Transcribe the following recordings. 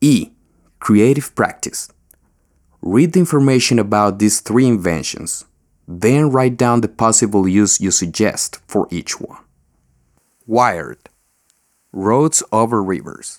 E. Creative practice. Read the information about these three inventions. Then write down the possible use you suggest for each one. Wired. Roads over rivers.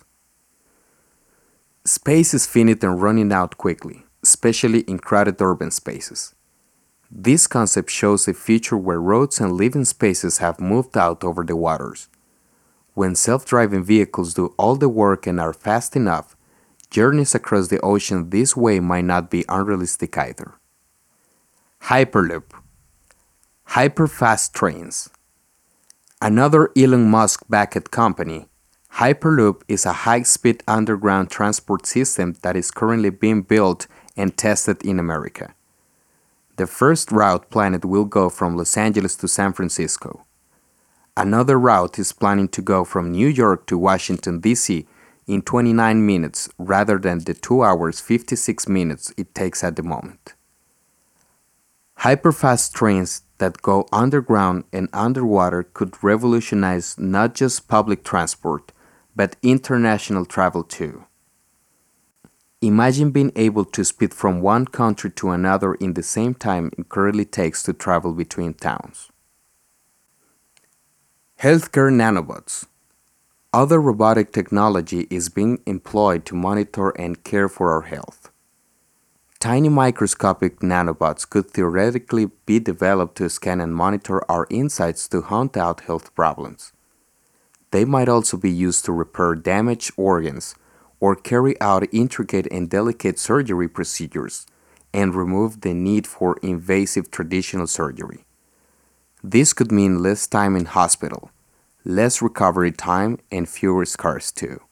Space is finite and running out quickly, especially in crowded urban spaces. This concept shows a future where roads and living spaces have moved out over the waters. When self-driving vehicles do all the work and are fast enough, journeys across the ocean this way might not be unrealistic either. Hyperloop. Hyperfast trains. Another Elon Musk-backed company, Hyperloop is a high-speed underground transport system that is currently being built and tested in America. The first route planned will go from Los Angeles to San Francisco. Another route is planning to go from New York to Washington, D.C. in 29 minutes rather than the 2 hours 56 minutes it takes at the moment. Hyperfast trains that go underground and underwater could revolutionize not just public transport, but international travel too. Imagine being able to speed from one country to another in the same time it currently takes to travel between towns. Healthcare nanobots. Other robotic technology is being employed to monitor and care for our health. Tiny microscopic nanobots could theoretically be developed to scan and monitor our insides to hunt out health problems. They might also be used to repair damaged organs or carry out intricate and delicate surgery procedures and remove the need for invasive traditional surgery. This could mean less time in hospital, less recovery time, and fewer scars too.